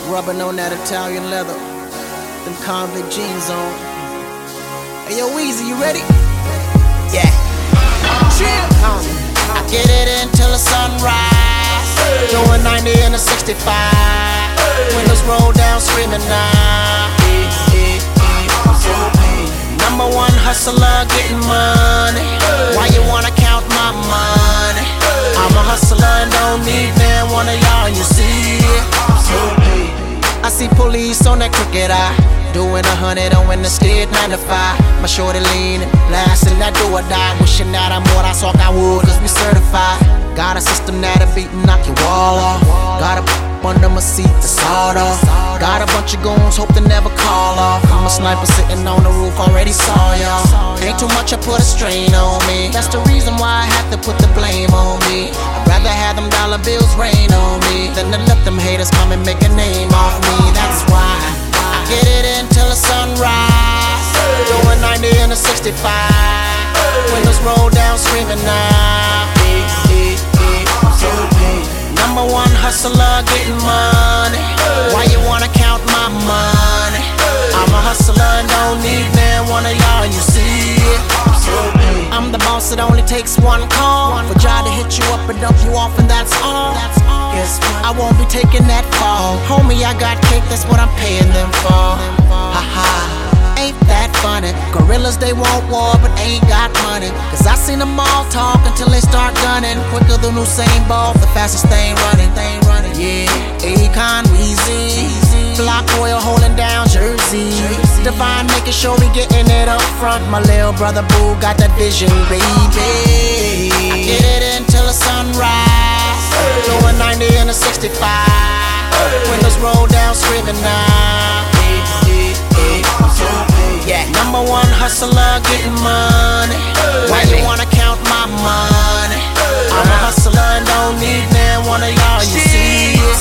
Rubbing on that Italian leather, them convict jeans on. Hey yo, Weezy, you ready? Yeah. Chill. I get it until the sunrise. Doing 90 in a 65. Windows roll down, screaming now. Number one hustler, getting money. Why you wanna count my money? I'm a hustler and don't need man one of y'all, you see it. I see police on that crooked eye, doing 100 on when the steed 9 to 5. My shorty leaning, blasting that do or die. Wishing that I'm what I saw I would, cause we certified. Got a system that'll beat and knock your wall off. Got a under my seat to sawed off. Got a bunch of goons, hope to never call off. I'm a sniper sitting on the roof, already saw y'all. Ain't too much, I put a strain on me. That's the reason why I have to put the blame on me. I'd rather have them dollar bills rain on me than to let them haters come and make a name off me. That's why I get it until the sunrise. Doing 90 in a 65. Windows roll down, screaming now. Number one hustler, getting money. Why you wanna count my money? I'm a hustler and don't need man one of y'all, you see it. I'm the boss, it only takes one call for Jai to hit you up and dump you off, and that's all. Guess what? I won't be taking that fall. Homie, I got cake, that's what I'm paying them for. Haha. Ain't that funny? Gorillas, they want war, but ain't got money. Cause I seen them all talk until they start gunning. Quicker than Usain Bolt, the fastest thing running. Yeah, Akon, Weezy, Block Oil holding down Jersey. Divine making sure we getting it up front. My little brother Boo got that vision, baby. I get it until the sunrise. Doing 90 in a 65. Windows roll down, screaming now. Yeah, number one hustler, getting money. Why you wanna count my money? I'm a hustler and don't need man one of y'all, you see it.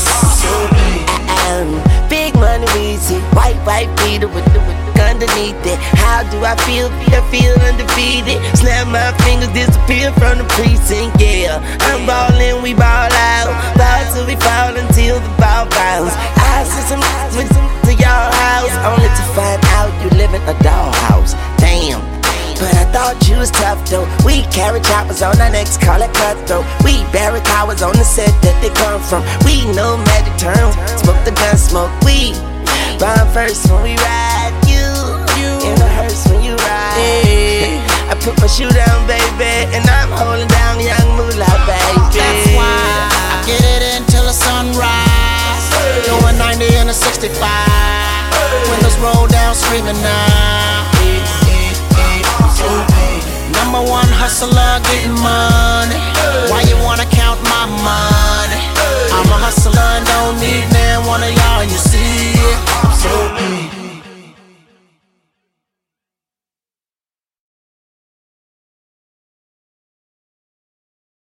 Big money, Weezy, white beater with the underneath it. How do I feel? I feel undefeated. Snap my fingers, disappear from the precinct. Yeah, I'm ballin', we ball out. Ball till we fall until the ball bounce. I see some with to your house, only to find out you live in a dollhouse. Damn. But I thought you was tough though. We carry choppers on our necks, call it cutthroat. We bury cowards on the set that they come from. We know magic terms, smoke the gun, smoke weed. Bomb first when we ride, you in a hearse when you ride. Yeah. I put my shoe down, baby, and I'm holding down young moolah, baby. That's why I get it until the sunrise. Doing 90 in a 65. Windows roll down, screaming now. Number one hustler, getting money. Why you wanna